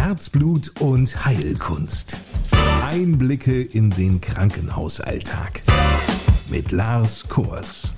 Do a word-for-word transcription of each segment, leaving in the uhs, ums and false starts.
Herzblut und Heilkunst. Einblicke in den Krankenhausalltag. Mit Lars Kors.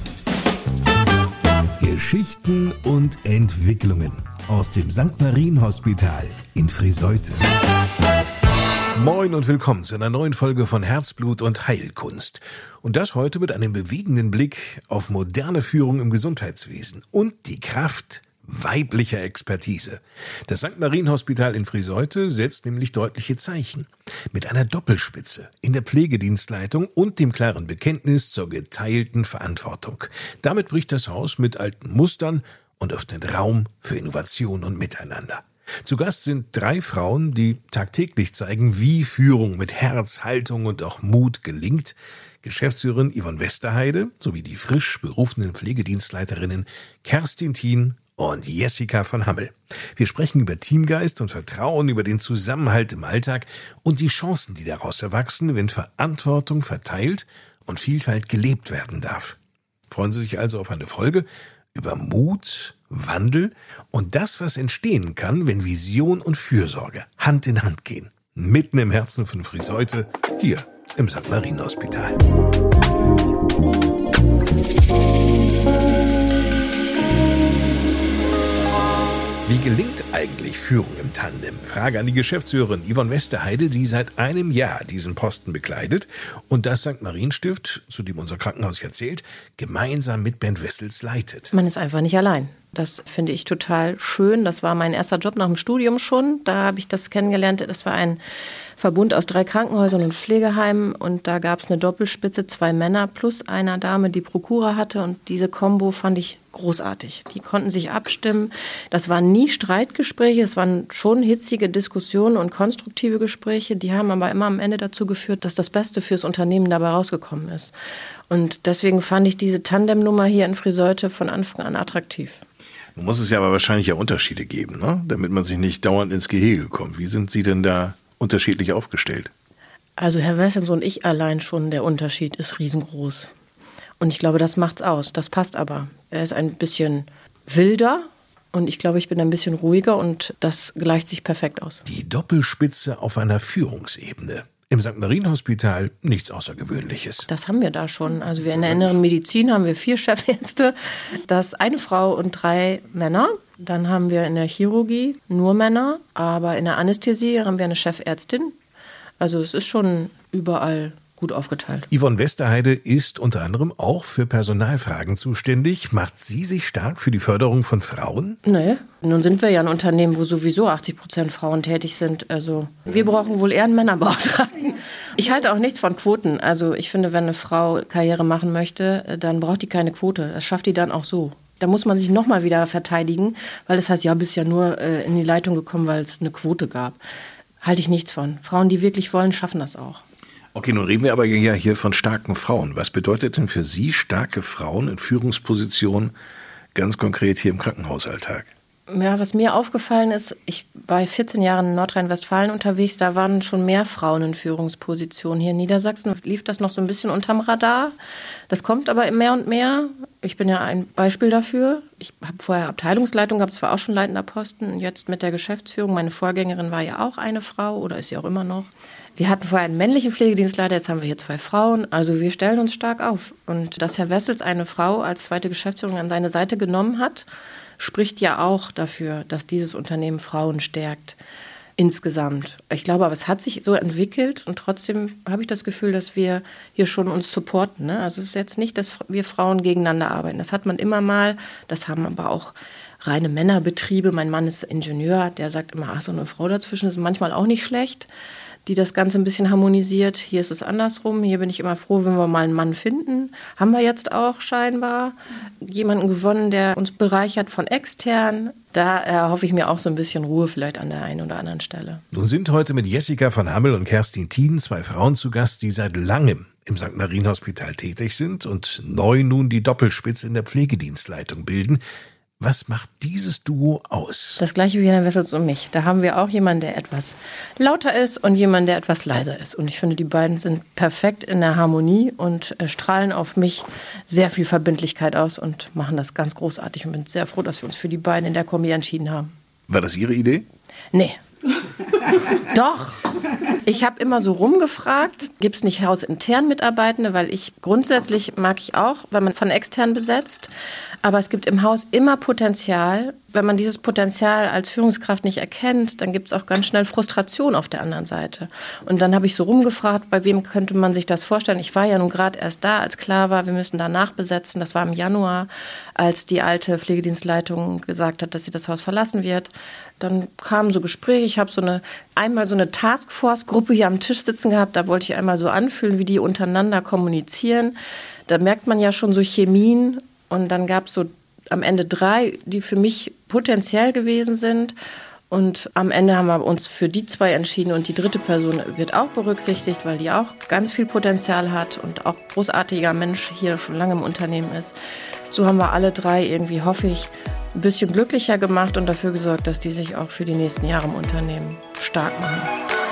Geschichten und Entwicklungen aus dem Sankt Marien Hospital in Friseute. Moin und willkommen zu einer neuen Folge von Herzblut und Heilkunst. Und das heute mit einem bewegenden Blick auf moderne Führung im Gesundheitswesen und die Kraft weiblicher Expertise. Das Sankt Marien Hospital in Friseute setzt nämlich deutliche Zeichen. Mit einer Doppelspitze in der Pflegedienstleitung und dem klaren Bekenntnis zur geteilten Verantwortung. Damit bricht das Haus mit alten Mustern und öffnet Raum für Innovation und Miteinander. Zu Gast sind drei Frauen, die tagtäglich zeigen, wie Führung mit Herz, Haltung und auch Mut gelingt. Geschäftsführerin Yvonne Westerheide sowie die frisch berufenen Pflegedienstleiterinnen Kerstin Thien und Jessica von Hammel. Wir sprechen über Teamgeist und Vertrauen, über den Zusammenhalt im Alltag und die Chancen, die daraus erwachsen, wenn Verantwortung verteilt und Vielfalt gelebt werden darf. Freuen Sie sich also auf eine Folge über Mut, Wandel und das, was entstehen kann, wenn Vision und Fürsorge Hand in Hand gehen. Mitten im Herzen von Friseute, hier im Sankt Marien Hospital. Wie gelingt eigentlich Führung im Tandem? Frage an die Geschäftsführerin Yvonne Westerheide, die seit einem Jahr diesen Posten bekleidet und das Sankt Marien Stift, zu dem unser Krankenhaus ja zählt, gemeinsam mit Bernd Wessels leitet. Man ist einfach nicht allein. Das finde ich total schön. Das war mein erster Job nach dem Studium schon. Da habe ich das kennengelernt. Das war ein Verbund aus drei Krankenhäusern und Pflegeheimen. Und da gab es eine Doppelspitze, zwei Männer plus einer Dame, die Prokura hatte. Und diese Kombo fand ich großartig. Die konnten sich abstimmen. Das waren nie Streitgespräche. Es waren schon hitzige Diskussionen und konstruktive Gespräche. Die haben aber immer am Ende dazu geführt, dass das Beste fürs Unternehmen dabei rausgekommen ist. Und deswegen fand ich diese Tandemnummer hier in Friseute von Anfang an attraktiv. Nun muss es ja aber wahrscheinlich ja Unterschiede geben, ne? Damit man sich nicht dauernd ins Gehege kommt. Wie sind Sie denn da unterschiedlich aufgestellt? Also Herr Wessels und ich allein schon, der Unterschied ist riesengroß. Und ich glaube, das macht's aus. Das passt aber. Er ist ein bisschen wilder und ich glaube, ich bin ein bisschen ruhiger und das gleicht sich perfekt aus. Die Doppelspitze auf einer Führungsebene. Im Sankt Marien Hospital nichts Außergewöhnliches. Das haben wir da schon. Also wir in der inneren Medizin haben wir vier Chefärzte. Das ist eine Frau und drei Männer. Dann haben wir in der Chirurgie nur Männer. Aber in der Anästhesie haben wir eine Chefärztin. Also es ist schon überall gut aufgeteilt. Yvonne Westerheide ist unter anderem auch für Personalfragen zuständig. Macht sie sich stark für die Förderung von Frauen? Nee, nun sind wir ja ein Unternehmen, wo sowieso achtzig Prozent Frauen tätig sind. Also wir brauchen wohl eher einen Männerbeauftragten. Ich halte auch nichts von Quoten. Also ich finde, wenn eine Frau Karriere machen möchte, dann braucht die keine Quote. Das schafft die dann auch so. Da muss man sich nochmal wieder verteidigen, weil das heißt, ja, bist ja nur äh, in die Leitung gekommen, weil es eine Quote gab. Halte ich nichts von. Frauen, die wirklich wollen, schaffen das auch. Okay, nun reden wir aber ja hier von starken Frauen. Was bedeutet denn für Sie starke Frauen in Führungspositionen ganz konkret hier im Krankenhausalltag? Ja, was mir aufgefallen ist, ich war vierzehn Jahre in Nordrhein-Westfalen unterwegs, da waren schon mehr Frauen in Führungspositionen. Hier in Niedersachsen lief das noch so ein bisschen unterm Radar. Das kommt aber mehr und mehr. Ich bin ja ein Beispiel dafür. Ich habe vorher Abteilungsleitung gehabt, zwar auch schon leitender Posten, jetzt mit der Geschäftsführung. Meine Vorgängerin war ja auch eine Frau oder ist sie auch immer noch. Wir hatten vorher einen männlichen Pflegedienstleiter, jetzt haben wir hier zwei Frauen. Also wir stellen uns stark auf. Und dass Herr Wessels eine Frau als zweite Geschäftsführerin an seine Seite genommen hat, spricht ja auch dafür, dass dieses Unternehmen Frauen stärkt insgesamt. Ich glaube, aber es hat sich so entwickelt und trotzdem habe ich das Gefühl, dass wir hier schon uns supporten. Ne? Also es ist jetzt nicht, dass wir Frauen gegeneinander arbeiten. Das hat man immer mal, das haben aber auch reine Männerbetriebe. Mein Mann ist Ingenieur, der sagt immer, ach, so eine Frau dazwischen ist manchmal auch nicht schlecht, die das Ganze ein bisschen harmonisiert. Hier ist es andersrum. Hier bin ich immer froh, wenn wir mal einen Mann finden. Haben wir jetzt auch scheinbar jemanden gewonnen, der uns bereichert von extern. Da erhoffe ich mir auch so ein bisschen Ruhe vielleicht an der einen oder anderen Stelle. Nun sind heute mit Jessica von Hammel und Kerstin Thien zwei Frauen zu Gast, die seit langem im Sankt Marien Hospital tätig sind und neu nun die Doppelspitze in der Pflegedienstleitung bilden. Was macht dieses Duo aus? Das gleiche wie Herr Wessels und mich. Da haben wir auch jemanden, der etwas lauter ist und jemanden, der etwas leiser ist. Und ich finde, die beiden sind perfekt in der Harmonie und strahlen auf mich sehr viel Verbindlichkeit aus und machen das ganz großartig. Und bin sehr froh, dass wir uns für die beiden in der Kombi entschieden haben. War das Ihre Idee? Nee. Doch. Ich habe immer so rumgefragt, gibt es nicht hausintern Mitarbeitende, weil ich grundsätzlich mag ich auch, wenn man von extern besetzt, aber es gibt im Haus immer Potenzial. Wenn man dieses Potenzial als Führungskraft nicht erkennt, dann gibt es auch ganz schnell Frustration auf der anderen Seite. Und dann habe ich so rumgefragt, bei wem könnte man sich das vorstellen. Ich war ja nun gerade erst da, als klar war, wir müssen da nachbesetzen. Das war im Januar, als die alte Pflegedienstleitung gesagt hat, dass sie das Haus verlassen wird. Dann kamen so Gespräche. Ich habe so eine, einmal so eine Taskforce-Gruppe hier am Tisch sitzen gehabt. Da wollte ich einmal so anfühlen, wie die untereinander kommunizieren. Da merkt man ja schon so Chemien. Und dann gab es so am Ende drei, die für mich potenziell gewesen sind. Und am Ende haben wir uns für die zwei entschieden. Und die dritte Person wird auch berücksichtigt, weil die auch ganz viel Potenzial hat und auch großartiger Mensch hier schon lange im Unternehmen ist. So haben wir alle drei irgendwie, hoffe ich, ein bisschen glücklicher gemacht und dafür gesorgt, dass die sich auch für die nächsten Jahre im Unternehmen stark machen.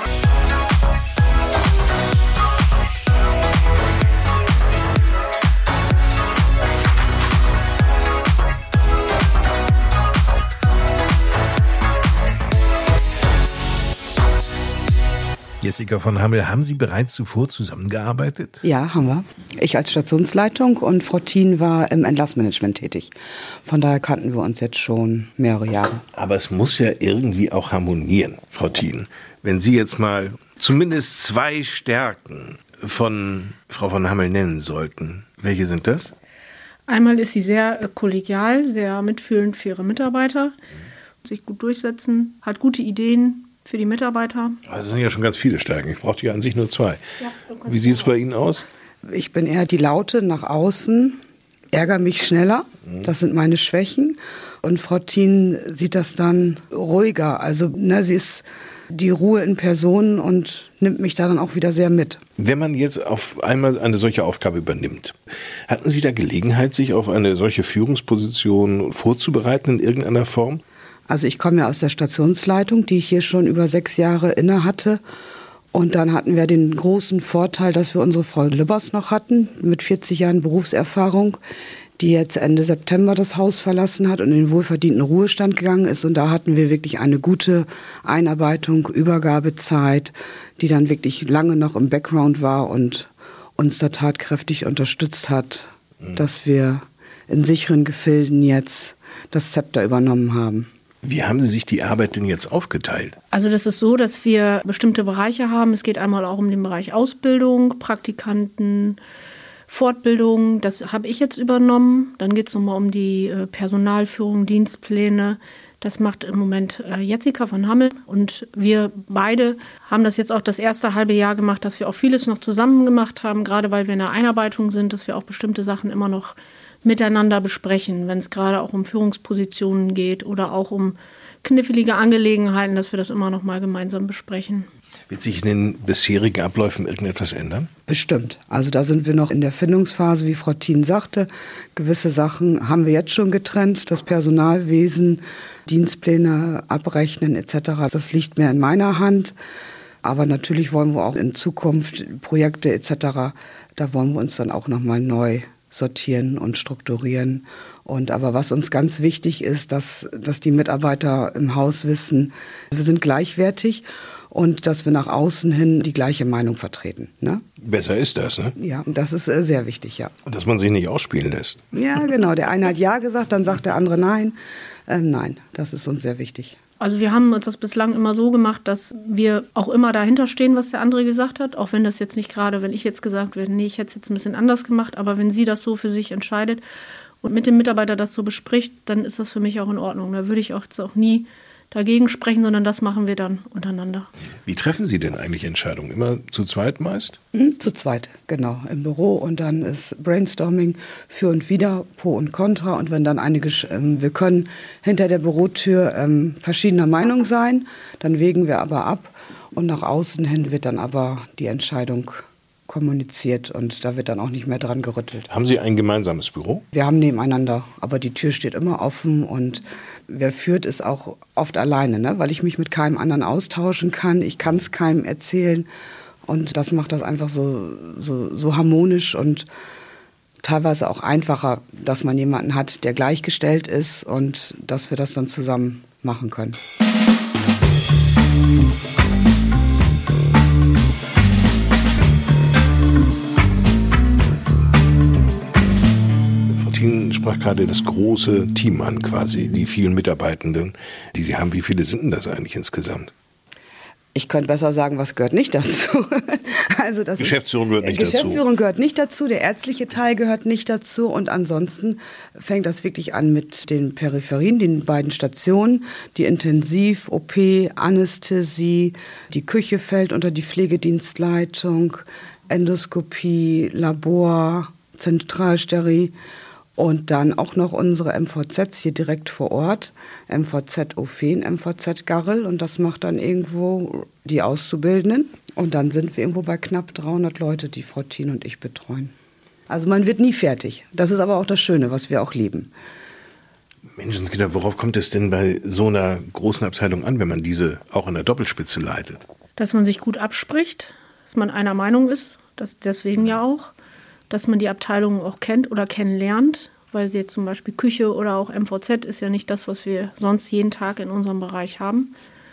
Jessica von Hammel, haben Sie bereits zuvor zusammengearbeitet? Ja, haben wir. Ich als Stationsleitung und Frau Thien war im Entlassmanagement tätig. Von daher kannten wir uns jetzt schon mehrere Jahre. Aber es muss ja irgendwie auch harmonieren, Frau Thien. Wenn Sie jetzt mal zumindest zwei Stärken von Frau von Hammel nennen sollten, welche sind das? Einmal ist sie sehr kollegial, sehr mitfühlend für ihre Mitarbeiter, sich gut durchsetzen, hat gute Ideen für die Mitarbeiter. Also das sind ja schon ganz viele Stärken. Ich brauchte ja an sich nur zwei. Ja, wie sieht es bei Ihnen aus? Ich bin eher die Laute nach außen, ärgere mich schneller. Das sind meine Schwächen. Und Frau Thien sieht das dann ruhiger. Also ne, sie ist die Ruhe in Person und nimmt mich da dann auch wieder sehr mit. Wenn man jetzt auf einmal eine solche Aufgabe übernimmt, hatten Sie da Gelegenheit, sich auf eine solche Führungsposition vorzubereiten in irgendeiner Form? Also ich komme ja aus der Stationsleitung, die ich hier schon über sechs Jahre inne hatte. Und dann hatten wir den großen Vorteil, dass wir unsere Frau Libbers noch hatten, mit vierzig Jahren Berufserfahrung, die jetzt Ende September das Haus verlassen hat und in den wohlverdienten Ruhestand gegangen ist. Und da hatten wir wirklich eine gute Einarbeitung, Übergabezeit, die dann wirklich lange noch im Background war und uns da tatkräftig unterstützt hat, mhm. dass wir in sicheren Gefilden jetzt das Zepter übernommen haben. Wie haben Sie sich die Arbeit denn jetzt aufgeteilt? Also das ist so, dass wir bestimmte Bereiche haben. Es geht einmal auch um den Bereich Ausbildung, Praktikanten, Fortbildung. Das habe ich jetzt übernommen. Dann geht es nochmal um die Personalführung, Dienstpläne. Das macht im Moment Jessica von Hammel. Und wir beide haben das jetzt auch das erste halbe Jahr gemacht, dass wir auch vieles noch zusammen gemacht haben, gerade weil wir in der Einarbeitung sind, dass wir auch bestimmte Sachen immer noch miteinander besprechen, wenn es gerade auch um Führungspositionen geht oder auch um knifflige Angelegenheiten, dass wir das immer noch mal gemeinsam besprechen. Wird sich in den bisherigen Abläufen irgendetwas ändern? Bestimmt. Also da sind wir noch in der Findungsphase, wie Frau Thien sagte. Gewisse Sachen haben wir jetzt schon getrennt. Das Personalwesen, Dienstpläne abrechnen et cetera. Das liegt mehr in meiner Hand. Aber natürlich wollen wir auch in Zukunft Projekte et cetera. Da wollen wir uns dann auch noch mal neu sortieren und strukturieren. Und aber was uns ganz wichtig ist, dass, dass die Mitarbeiter im Haus wissen, wir sind gleichwertig und dass wir nach außen hin die gleiche Meinung vertreten. Ne? Besser ist das, ne? Ja, das ist äh, sehr wichtig, ja. Und dass man sich nicht ausspielen lässt. Ja, genau. Der eine hat Ja gesagt, dann sagt der andere Nein. Ähm, nein, das ist uns sehr wichtig. Also wir haben uns das bislang immer so gemacht, dass wir auch immer dahinter stehen, was der andere gesagt hat. Auch wenn das jetzt nicht gerade, wenn ich jetzt gesagt werde, nee, ich hätte es jetzt ein bisschen anders gemacht. Aber wenn sie das so für sich entscheidet und mit dem Mitarbeiter das so bespricht, dann ist das für mich auch in Ordnung. Da würde ich auch jetzt auch nie dagegen sprechen, sondern das machen wir dann untereinander. Wie treffen Sie denn eigentlich Entscheidungen? Immer zu zweit meist? Mhm, zu zweit, genau, im Büro. Und dann ist Brainstorming für und wider, Pro und Contra. Und wenn dann einige, ähm, wir können hinter der Bürotür ähm, verschiedener Meinung sein, dann wägen wir aber ab. Und nach außen hin wird dann aber die Entscheidung kommuniziert und da wird dann auch nicht mehr dran gerüttelt. Haben Sie ein gemeinsames Büro? Wir haben nebeneinander, aber die Tür steht immer offen und wer führt, ist auch oft alleine, ne? Weil ich mich mit keinem anderen austauschen kann. Ich kann es keinem erzählen und das macht das einfach so, so, so harmonisch und teilweise auch einfacher, dass man jemanden hat, der gleichgestellt ist und dass wir das dann zusammen machen können. sprach gerade das große Team an, quasi, die vielen Mitarbeitenden, die Sie haben. Wie viele sind denn das eigentlich insgesamt? Ich könnte besser sagen, was gehört nicht dazu. Also das Geschäftsführung gehört nicht Geschäftsführung dazu. Geschäftsführung gehört nicht dazu, der ärztliche Teil gehört nicht dazu und ansonsten fängt das wirklich an mit den Peripherien, den beiden Stationen, die Intensiv, O P, Anästhesie, die Küche fällt unter die Pflegedienstleitung, Endoskopie, Labor, Zentralsterie. Und dann auch noch unsere M V Zs hier direkt vor Ort, M V Z Ofen, M V Z Garrel und das macht dann irgendwo die Auszubildenden. Und dann sind wir irgendwo bei knapp dreihundert Leute, die Frau Thien und ich betreuen. Also man wird nie fertig. Das ist aber auch das Schöne, was wir auch lieben. Menschenskinder, worauf kommt es denn bei so einer großen Abteilung an, wenn man diese auch in der Doppelspitze leitet? Dass man sich gut abspricht, dass man einer Meinung ist, das deswegen ja auch. Dass man die Abteilung auch kennt oder kennenlernt, weil sie jetzt zum Beispiel Küche oder auch M V Z ist ja nicht das, was wir sonst jeden Tag in unserem Bereich haben.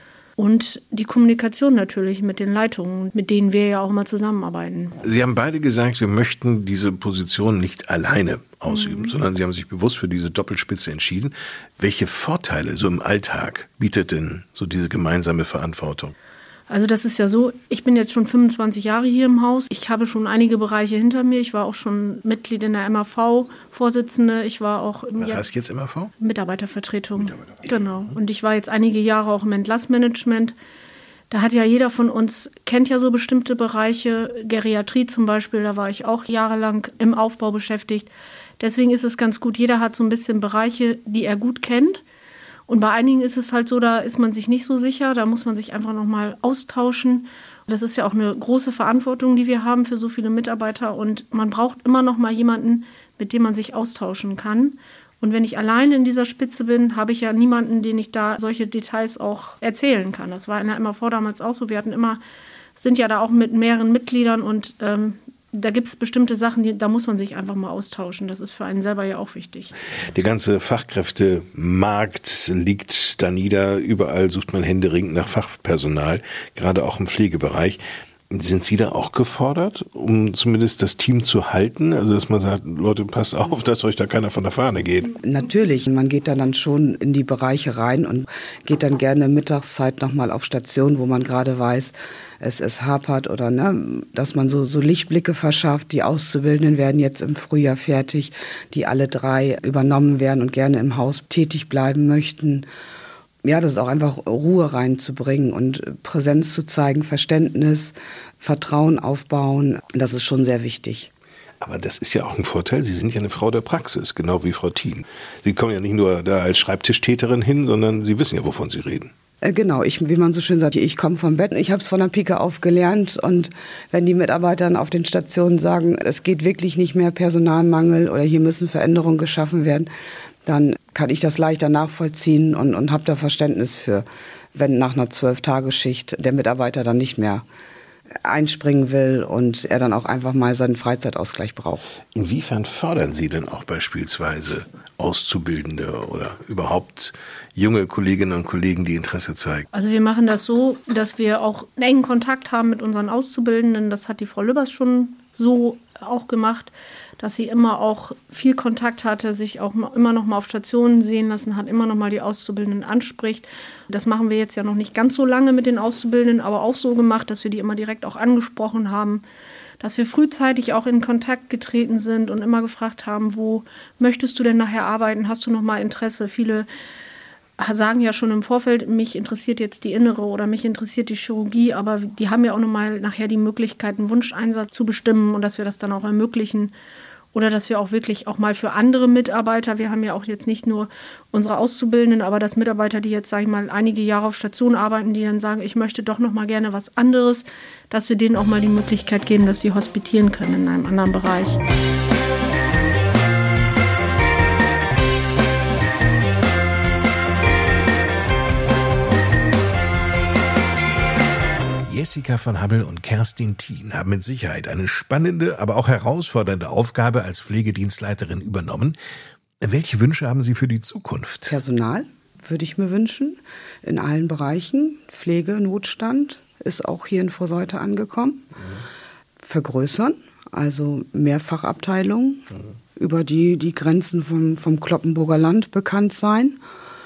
Und die Kommunikation natürlich mit den Leitungen, mit denen wir ja auch mal zusammenarbeiten. Sie haben beide gesagt, wir möchten diese Position nicht alleine ausüben, mhm. sondern Sie haben sich bewusst für diese Doppelspitze entschieden. Welche Vorteile so im Alltag bietet denn so diese gemeinsame Verantwortung? Also das ist ja so, ich bin jetzt schon fünfundzwanzig Jahre hier im Haus. Ich habe schon einige Bereiche hinter mir. Ich war auch schon Mitglied in der M A V, Vorsitzende. Ich war auch Was ja, heißt jetzt M A V? Mitarbeitervertretung. Mitarbeitervertretung. Genau. Und ich war jetzt einige Jahre auch im Entlassmanagement. Da hat ja jeder von uns, kennt ja so bestimmte Bereiche. Geriatrie zum Beispiel, da war ich auch jahrelang im Aufbau beschäftigt. Deswegen ist es ganz gut, jeder hat so ein bisschen Bereiche, die er gut kennt. Und bei einigen ist es halt so, da ist man sich nicht so sicher, da muss man sich einfach nochmal austauschen. Das ist ja auch eine große Verantwortung, die wir haben für so viele Mitarbeiter und man braucht immer noch mal jemanden, mit dem man sich austauschen kann. Und wenn ich alleine in dieser Spitze bin, habe ich ja niemanden, den ich da solche Details auch erzählen kann. Das war in der M A V damals auch so. Wir hatten immer, sind ja da auch mit mehreren Mitgliedern und ähm, da gibt es bestimmte Sachen, die, da muss man sich einfach mal austauschen. Das ist für einen selber ja auch wichtig. Der ganze Fachkräftemarkt liegt da nieder. Überall sucht man händeringend nach Fachpersonal, gerade auch im Pflegebereich. Sind Sie da auch gefordert, um zumindest das Team zu halten? Also dass man sagt, Leute, passt auf, dass euch da keiner von der Fahne geht. Natürlich, man geht dann, dann schon in die Bereiche rein und geht dann gerne Mittagszeit nochmal auf Station, wo man gerade weiß, es, es hapert oder ne, dass man so, so Lichtblicke verschafft. Die Auszubildenden werden jetzt im Frühjahr fertig, die alle drei übernommen werden und gerne im Haus tätig bleiben möchten. Ja, das ist auch einfach Ruhe reinzubringen und Präsenz zu zeigen, Verständnis, Vertrauen aufbauen. Das ist schon sehr wichtig. Aber das ist ja auch ein Vorteil. Sie sind ja eine Frau der Praxis, genau wie Frau Thien. Sie kommen ja nicht nur da als Schreibtischtäterin hin, sondern Sie wissen ja, wovon Sie reden. Genau, ich, wie man so schön sagt, ich komme vom Bett. Ich habe es von der Pike auf gelernt und wenn die Mitarbeiter auf den Stationen sagen, es geht wirklich nicht mehr, Personalmangel oder hier müssen Veränderungen geschaffen werden, dann kann ich das leichter nachvollziehen und, und habe da Verständnis für, wenn nach einer Zwölf-Tage-Schicht der Mitarbeiter dann nicht mehr einspringen will und er dann auch einfach mal seinen Freizeitausgleich braucht. Inwiefern fördern Sie denn auch beispielsweise Auszubildende oder überhaupt junge Kolleginnen und Kollegen, die Interesse zeigen? Also wir machen das so, dass wir auch einen engen Kontakt haben mit unseren Auszubildenden. Das hat die Frau Lübbers schon so auch gemacht, dass sie immer auch viel Kontakt hatte, sich auch immer noch mal auf Stationen sehen lassen hat, immer noch mal die Auszubildenden anspricht. Das machen wir jetzt ja noch nicht ganz so lange mit den Auszubildenden, aber auch so gemacht, dass wir die immer direkt auch angesprochen haben, dass wir frühzeitig auch in Kontakt getreten sind und immer gefragt haben, wo möchtest du denn nachher arbeiten, hast du noch mal Interesse? Viele sagen ja schon im Vorfeld, mich interessiert jetzt die Innere oder mich interessiert die Chirurgie, aber die haben ja auch nochmal nachher die Möglichkeit, einen Wunscheinsatz zu bestimmen und dass wir das dann auch ermöglichen. Oder dass wir auch wirklich auch mal für andere Mitarbeiter, wir haben ja auch jetzt nicht nur unsere Auszubildenden, aber dass Mitarbeiter, die jetzt, sage ich mal, einige Jahre auf Station arbeiten, die dann sagen, ich möchte doch noch mal gerne was anderes, dass wir denen auch mal die Möglichkeit geben, dass die hospitieren können in einem anderen Bereich. Jessica von Habbel und Kerstin Thien haben mit Sicherheit eine spannende, aber auch herausfordernde Aufgabe als Pflegedienstleiterin übernommen. Welche Wünsche haben Sie für die Zukunft? Personal würde ich mir wünschen, in allen Bereichen. Pflege, Notstand ist auch hier in Vorseute angekommen. Mhm. Vergrößern, also mehr Fachabteilungen. Mhm. über die, die Grenzen vom, vom Cloppenburger Land bekannt sein.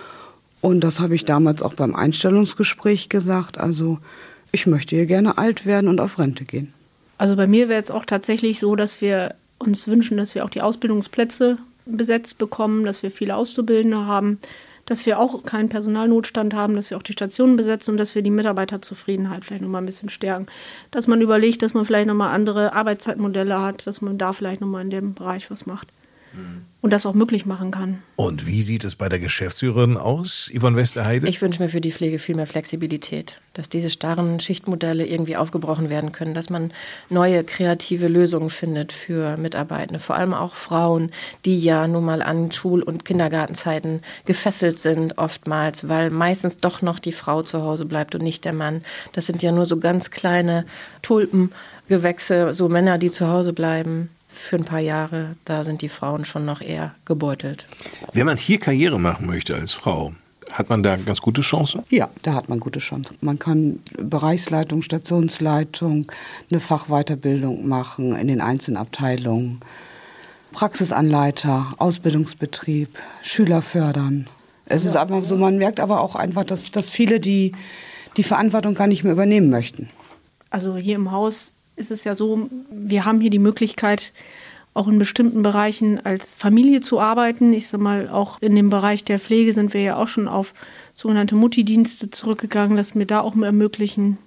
Und das habe ich damals auch beim Einstellungsgespräch gesagt. Also ich möchte hier gerne alt werden und auf Rente gehen. Also bei mir wäre es auch tatsächlich so, dass wir uns wünschen, dass wir auch die Ausbildungsplätze besetzt bekommen, dass wir viele Auszubildende haben, dass wir auch keinen Personalnotstand haben, dass wir auch die Stationen besetzen und dass wir die Mitarbeiterzufriedenheit vielleicht noch mal ein bisschen stärken. Dass man überlegt, dass man vielleicht noch mal andere Arbeitszeitmodelle hat, dass man da vielleicht noch mal in dem Bereich was macht. Und das auch möglich machen kann. Und wie sieht es bei der Geschäftsführerin aus, Yvonne Westerheide? Ich wünsche mir für die Pflege viel mehr Flexibilität, dass diese starren Schichtmodelle irgendwie aufgebrochen werden können, dass man neue kreative Lösungen findet für Mitarbeitende, vor allem auch Frauen, die ja nun mal an Schul- und Kindergartenzeiten gefesselt sind oftmals, weil meistens doch noch die Frau zu Hause bleibt und nicht der Mann. Das sind ja nur so ganz kleine Tulpengewächse, so Männer, die zu Hause bleiben. Für ein paar Jahre, da sind die Frauen schon noch eher gebeutelt. Wenn man hier Karriere machen möchte als Frau, hat man da ganz gute Chancen? Ja, da hat man gute Chancen. Man kann Bereichsleitung, Stationsleitung, eine Fachweiterbildung machen in den einzelnen Abteilungen, Praxisanleiter, Ausbildungsbetrieb, Schüler fördern. Es ist einfach so, man merkt aber auch einfach, dass, dass viele die, die Verantwortung gar nicht mehr übernehmen möchten. Also hier im Haus ist es ja so, wir haben hier die Möglichkeit, auch in bestimmten Bereichen als Familie zu arbeiten. Ich sag mal, auch in dem Bereich der Pflege sind wir ja auch schon auf sogenannte Mutti-Dienste zurückgegangen, dass wir da auch ermöglichen,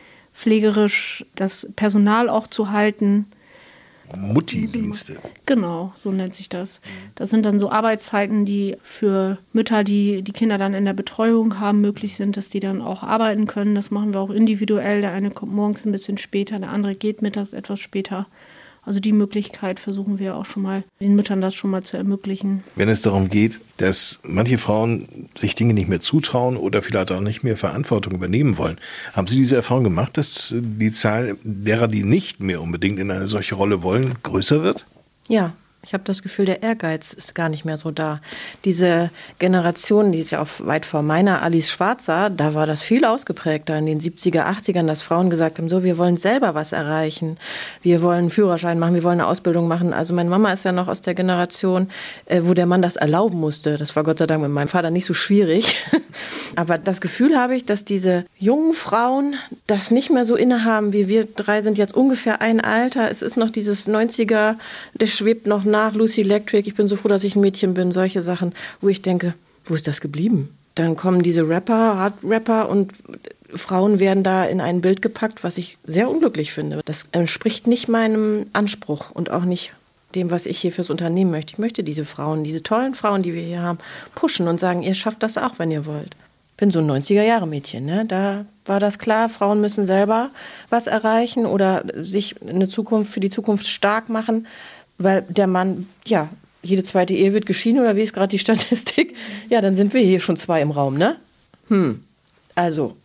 pflegerisch das Personal auch zu halten. Mutti-Dienste. Genau, so nennt sich das. Das sind dann so Arbeitszeiten, die für Mütter, die die Kinder dann in der Betreuung haben, möglich sind, dass die dann auch arbeiten können. Das machen wir auch individuell. Der eine kommt morgens ein bisschen später, der andere geht mittags etwas später. Also die Möglichkeit versuchen wir auch schon mal, den Müttern das schon mal zu ermöglichen. Wenn es darum geht, dass manche Frauen sich Dinge nicht mehr zutrauen oder vielleicht auch nicht mehr Verantwortung übernehmen wollen, haben Sie diese Erfahrung gemacht, dass die Zahl derer, die nicht mehr unbedingt in eine solche Rolle wollen, größer wird? Ja. Ich habe das Gefühl, der Ehrgeiz ist gar nicht mehr so da. Diese Generation, die ist ja auch weit vor meiner, Alice Schwarzer, da war das viel ausgeprägter in den siebziger, achtzigern, dass Frauen gesagt haben, so, wir wollen selber was erreichen. Wir wollen einen Führerschein machen, wir wollen eine Ausbildung machen. Also meine Mama ist ja noch aus der Generation, wo der Mann das erlauben musste. Das war Gott sei Dank mit meinem Vater nicht so schwierig. Aber das Gefühl habe ich, dass diese jungen Frauen das nicht mehr so innehaben, wie wir drei sind jetzt ungefähr ein Alter. Es ist noch dieses neunziger, das schwebt noch nach, Lucy Electric, ich bin so froh, dass ich ein Mädchen bin, solche Sachen, wo ich denke, wo ist das geblieben? Dann kommen diese Rapper, Hard-Rapper und Frauen werden da in ein Bild gepackt, was ich sehr unglücklich finde. Das entspricht nicht meinem Anspruch und auch nicht dem, was ich hier fürs Unternehmen möchte. Ich möchte diese Frauen, diese tollen Frauen, die wir hier haben, pushen und sagen, ihr schafft das auch, wenn ihr wollt. Ich bin so ein neunziger-Jahre-Mädchen, ne? Da war das klar, Frauen müssen selber was erreichen oder sich eine Zukunft für die Zukunft stark machen. Weil der Mann, ja, jede zweite Ehe wird geschieden, oder wie ist gerade die Statistik? Ja, dann sind wir hier schon zwei im Raum, ne? Hm, also.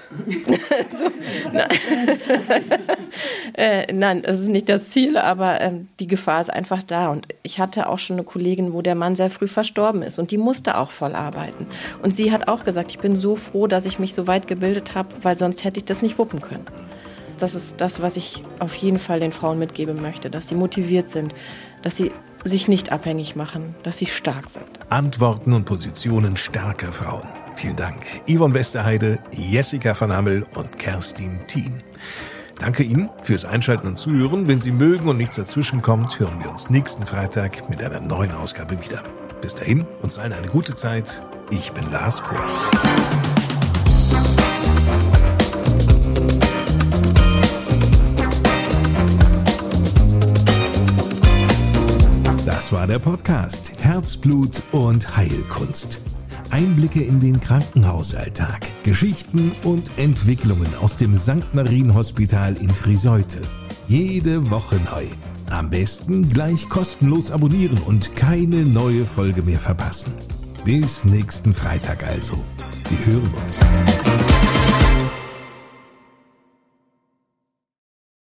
so, nein. äh, nein, das ist nicht das Ziel, aber ähm, die Gefahr ist einfach da. Und ich hatte auch schon eine Kollegin, wo der Mann sehr früh verstorben ist und die musste auch voll arbeiten. Und sie hat auch gesagt, ich bin so froh, dass ich mich so weit gebildet habe, weil sonst hätte ich das nicht wuppen können. Das ist das, was ich auf jeden Fall den Frauen mitgeben möchte, dass sie motiviert sind, dass sie sich nicht abhängig machen, dass sie stark sind. Antworten und Positionen starker Frauen. Vielen Dank. Yvonne Westerheide, Jessica van Hammel und Kerstin Thien. Danke Ihnen fürs Einschalten und Zuhören. Wenn Sie mögen und nichts dazwischen kommt, hören wir uns nächsten Freitag mit einer neuen Ausgabe wieder. Bis dahin, uns allen eine gute Zeit. Ich bin Lars Kors. Das war der Podcast Herzblut und Heilkunst. Einblicke in den Krankenhausalltag, Geschichten und Entwicklungen aus dem Sankt Marien Hospital in Friseute. Jede Woche neu. Am besten gleich kostenlos abonnieren und keine neue Folge mehr verpassen. Bis nächsten Freitag also. Wir hören uns.